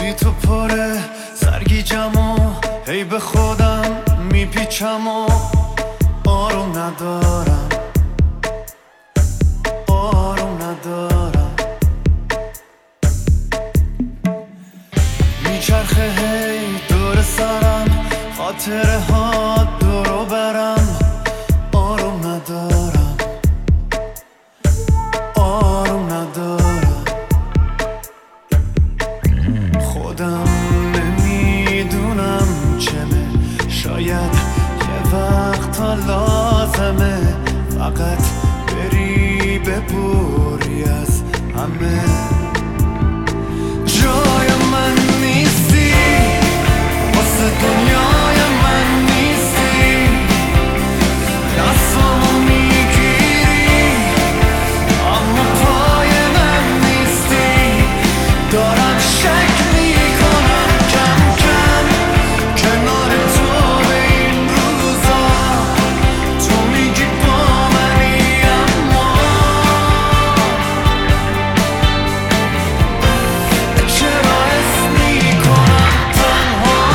بی تو پره سرگیجم و هی به خودم میپیچم و آروم ندارم میچرخه هی دور سرم خاطره ها دورو برم آروم ندارم خودم نمیدونم چمه شاید یه وقتا لازمه فقط بری ببوری از همه جای من نیستی واسه دنیای من نیستی دستامو میگیری اما پای من نیستی دارم شک میکنم کم کم کنار تو به این روزا تو میگی با منی اما چرا حس میکنم تنها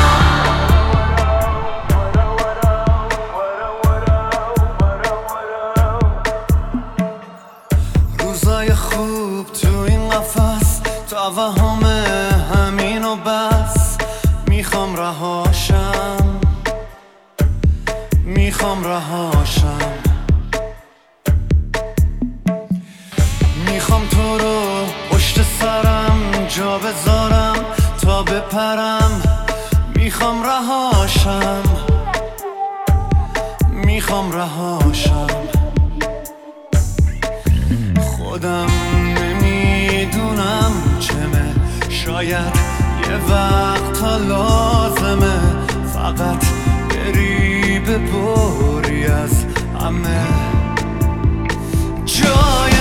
روزای خوب تو این قفس توهم همین و بس میخوام رهاشم میخوام تو رو پشت سرم جا بذارم تا بپرم میخوام رهاشم خودم نمیدونم چمه شاید یه وقتا لازمه فقط بری ببری از همه جای